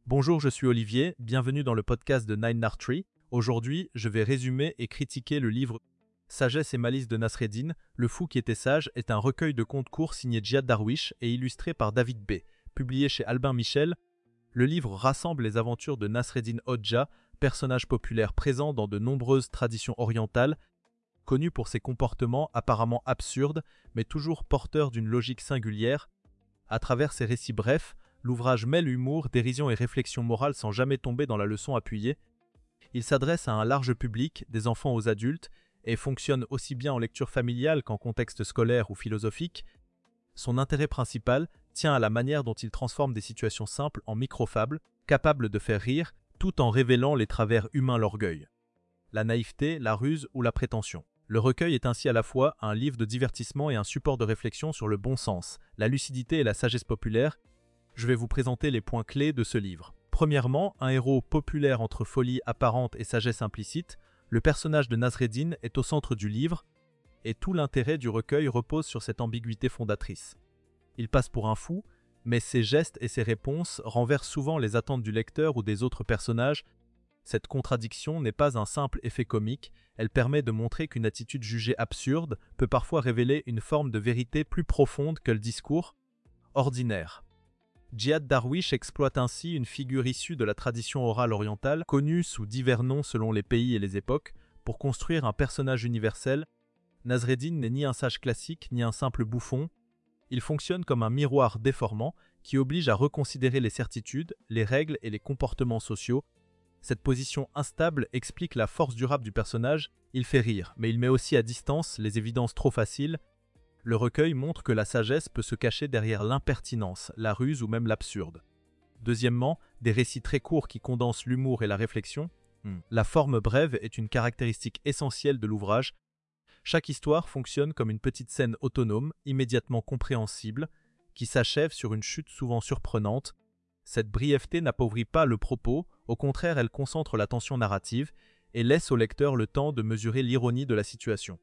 Bonjour, je suis Olivier, bienvenue dans le podcast de Nine Tree. Aujourd'hui, je vais résumer et critiquer le livre Sagesse et malice de Nasreddin, Le fou qui était sage est un recueil de contes courts signé Djihad Darwish et illustré par David B. Publié chez Albin Michel, le livre rassemble les aventures de Nasreddin Hodja, personnage populaire présent dans de nombreuses traditions orientales, connu pour ses comportements apparemment absurdes, mais toujours porteurs d'une logique singulière. À travers ses récits brefs, l'ouvrage mêle humour, dérision et réflexion morale sans jamais tomber dans la leçon appuyée. Il s'adresse à un large public, des enfants aux adultes, et fonctionne aussi bien en lecture familiale qu'en contexte scolaire ou philosophique. Son intérêt principal tient à la manière dont il transforme des situations simples en microfables, capables de faire rire, tout en révélant les travers humains, l'orgueil, la naïveté, la ruse ou la prétention. Le recueil est ainsi à la fois un livre de divertissement et un support de réflexion sur le bon sens, la lucidité et la sagesse populaire. Je vais vous présenter les points clés de ce livre. Premièrement, un héros populaire entre folie apparente et sagesse implicite, le personnage de Nasreddin est au centre du livre, et tout l'intérêt du recueil repose sur cette ambiguïté fondatrice. Il passe pour un fou, mais ses gestes et ses réponses renversent souvent les attentes du lecteur ou des autres personnages. Cette contradiction n'est pas un simple effet comique, elle permet de montrer qu'une attitude jugée absurde peut parfois révéler une forme de vérité plus profonde que le discours ordinaire. Djihad Darwish exploite ainsi une figure issue de la tradition orale orientale, connue sous divers noms selon les pays et les époques, pour construire un personnage universel. Nasreddin n'est ni un sage classique ni un simple bouffon. Il fonctionne comme un miroir déformant qui oblige à reconsidérer les certitudes, les règles et les comportements sociaux. Cette position instable explique la force durable du personnage. Il fait rire, mais il met aussi à distance les évidences trop faciles. Le recueil montre que la sagesse peut se cacher derrière l'impertinence, la ruse ou même l'absurde. Deuxièmement, des récits très courts qui condensent l'humour et la réflexion. La forme brève est une caractéristique essentielle de l'ouvrage. Chaque histoire fonctionne comme une petite scène autonome, immédiatement compréhensible, qui s'achève sur une chute souvent surprenante. Cette brièveté n'appauvrit pas le propos, au contraire elle concentre l'attention narrative et laisse au lecteur le temps de mesurer l'ironie de la situation.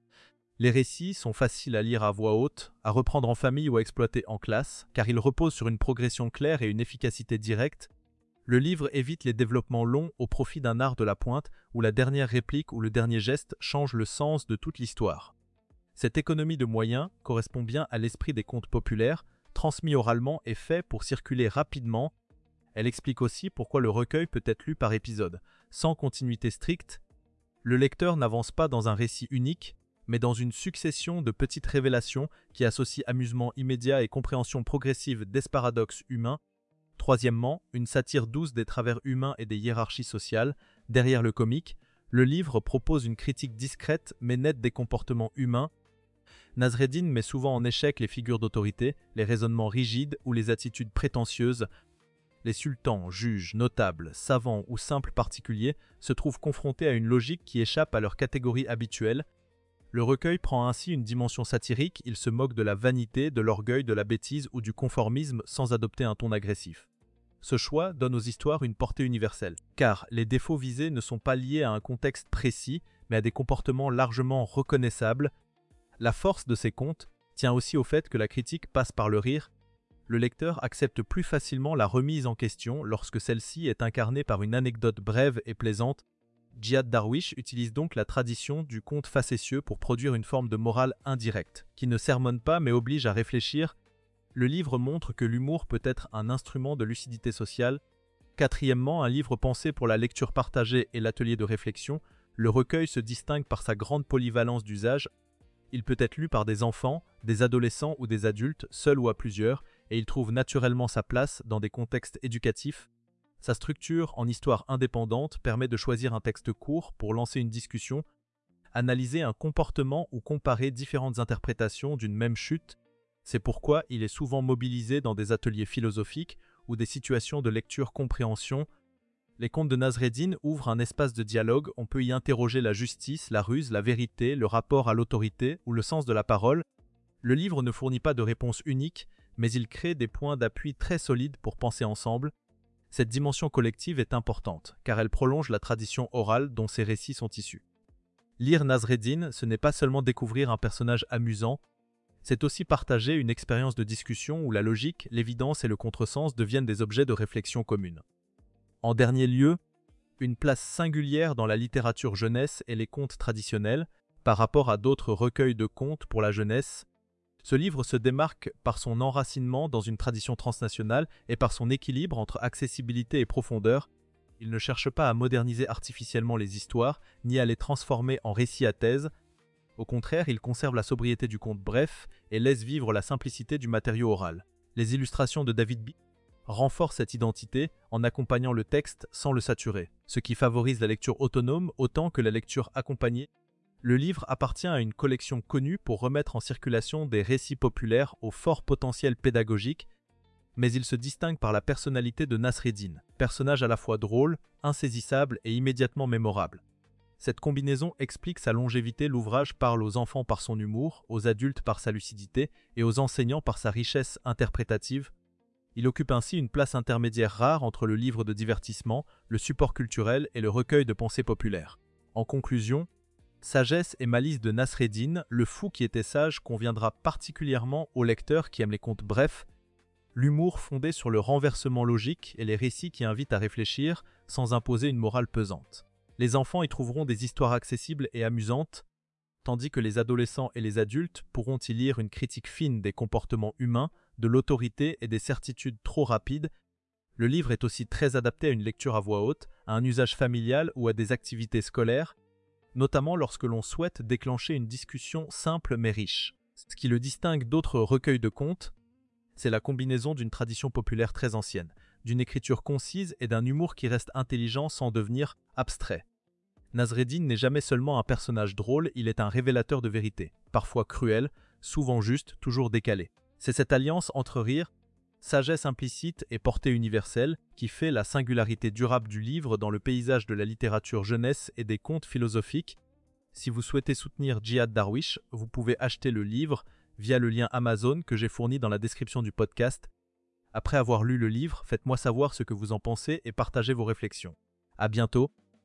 Les récits sont faciles à lire à voix haute, à reprendre en famille ou à exploiter en classe, car ils reposent sur une progression claire et une efficacité directe. Le livre évite les développements longs au profit d'un art de la pointe où la dernière réplique ou le dernier geste change le sens de toute l'histoire. Cette économie de moyens correspond bien à l'esprit des contes populaires, transmis oralement et fait pour circuler rapidement. Elle explique aussi pourquoi le recueil peut être lu par épisode. Sans continuité stricte, le lecteur n'avance pas dans un récit unique, mais dans une succession de petites révélations qui associent amusement immédiat et compréhension progressive des paradoxes humains. Troisièmement, une satire douce des travers humains et des hiérarchies sociales. Derrière le comique, le livre propose une critique discrète mais nette des comportements humains. Nasreddin met souvent en échec les figures d'autorité, les raisonnements rigides ou les attitudes prétentieuses. Les sultans, juges, notables, savants ou simples particuliers se trouvent confrontés à une logique qui échappe à leur catégorie habituelle. Le recueil prend ainsi une dimension satirique, il se moque de la vanité, de l'orgueil, de la bêtise ou du conformisme sans adopter un ton agressif. Ce choix donne aux histoires une portée universelle, car les défauts visés ne sont pas liés à un contexte précis, mais à des comportements largement reconnaissables. La force de ces contes tient aussi au fait que la critique passe par le rire. Le lecteur accepte plus facilement la remise en question lorsque celle-ci est incarnée par une anecdote brève et plaisante. Djihad Darwish utilise donc la tradition du conte facétieux pour produire une forme de morale indirecte, qui ne sermonne pas mais oblige à réfléchir. Le livre montre que l'humour peut être un instrument de lucidité sociale. Quatrièmement, un livre pensé pour la lecture partagée et l'atelier de réflexion, le recueil se distingue par sa grande polyvalence d'usage. Il peut être lu par des enfants, des adolescents ou des adultes, seuls ou à plusieurs, et il trouve naturellement sa place dans des contextes éducatifs. Sa structure en histoire indépendante permet de choisir un texte court pour lancer une discussion, analyser un comportement ou comparer différentes interprétations d'une même chute. C'est pourquoi il est souvent mobilisé dans des ateliers philosophiques ou des situations de lecture-compréhension. Les contes de Nasreddin ouvrent un espace de dialogue, on peut y interroger la justice, la ruse, la vérité, le rapport à l'autorité ou le sens de la parole. Le livre ne fournit pas de réponse unique, mais il crée des points d'appui très solides pour penser ensemble. Cette dimension collective est importante, car elle prolonge la tradition orale dont ces récits sont issus. Lire Nasreddin, ce n'est pas seulement découvrir un personnage amusant, c'est aussi partager une expérience de discussion où la logique, l'évidence et le contresens deviennent des objets de réflexion commune. En dernier lieu, une place singulière dans la littérature jeunesse et les contes traditionnels par rapport à d'autres recueils de contes pour la jeunesse. Ce livre se démarque par son enracinement dans une tradition transnationale et par son équilibre entre accessibilité et profondeur. Il ne cherche pas à moderniser artificiellement les histoires, ni à les transformer en récits à thèse. Au contraire, il conserve la sobriété du conte bref et laisse vivre la simplicité du matériau oral. Les illustrations de David B. renforcent cette identité en accompagnant le texte sans le saturer, ce qui favorise la lecture autonome autant que la lecture accompagnée. Le livre appartient à une collection connue pour remettre en circulation des récits populaires au fort potentiel pédagogique, mais il se distingue par la personnalité de Nasreddin, personnage à la fois drôle, insaisissable et immédiatement mémorable. Cette combinaison explique sa longévité. L'ouvrage parle aux enfants par son humour, aux adultes par sa lucidité et aux enseignants par sa richesse interprétative. Il occupe ainsi une place intermédiaire rare entre le livre de divertissement, le support culturel et le recueil de pensées populaires. En conclusion, Sagesse et malice de Nasreddin, le fou qui était sage, conviendra particulièrement aux lecteurs qui aiment les contes brefs, l'humour fondé sur le renversement logique et les récits qui invitent à réfléchir sans imposer une morale pesante. Les enfants y trouveront des histoires accessibles et amusantes, tandis que les adolescents et les adultes pourront y lire une critique fine des comportements humains, de l'autorité et des certitudes trop rapides. Le livre est aussi très adapté à une lecture à voix haute, à un usage familial ou à des activités scolaires, notamment lorsque l'on souhaite déclencher une discussion simple mais riche. Ce qui le distingue d'autres recueils de contes, c'est la combinaison d'une tradition populaire très ancienne, d'une écriture concise et d'un humour qui reste intelligent sans devenir abstrait. Nasreddin n'est jamais seulement un personnage drôle, il est un révélateur de vérité, parfois cruel, souvent juste, toujours décalé. C'est cette alliance entre rire, sagesse implicite et portée universelle qui fait la singularité durable du livre dans le paysage de la littérature jeunesse et des contes philosophiques. Si vous souhaitez soutenir Jihad Darwish, vous pouvez acheter le livre via le lien Amazon que j'ai fourni dans la description du podcast. Après avoir lu le livre, faites-moi savoir ce que vous en pensez et partagez vos réflexions. À bientôt.